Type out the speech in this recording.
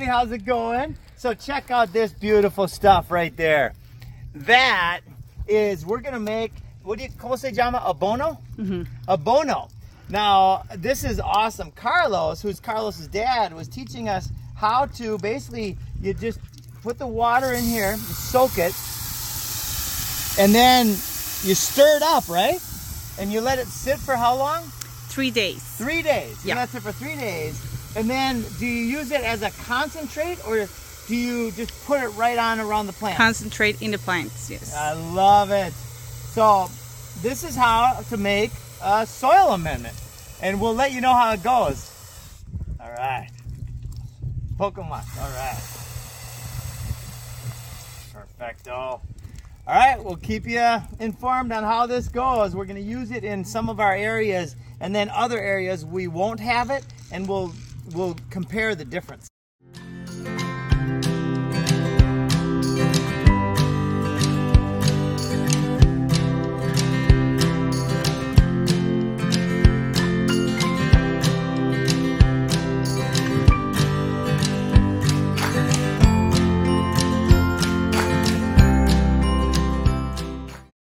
how's it going? So check out this beautiful stuff right there. That is, we're gonna make, ¿cómo se llama? Abono? Abono. Now, this is awesome. Carlos, who's Carlos's dad, was teaching us how to basically, you just put the water in here, you soak it, and then you stir it up, right? And you let it sit for how long? 3 days. 3 days. You let it sit for 3 days. And then do you use it as a concentrate, or do you just put it right on around the plant? Concentrate in the plants, yes. I love it. So this is how to make a soil amendment. And we'll let you know how it goes. All right. Pokemon. All right. Perfecto. All right, we'll keep you informed on how this goes. We're going to use it in some of our areas, and then other areas we won't have it, and we'll compare the difference.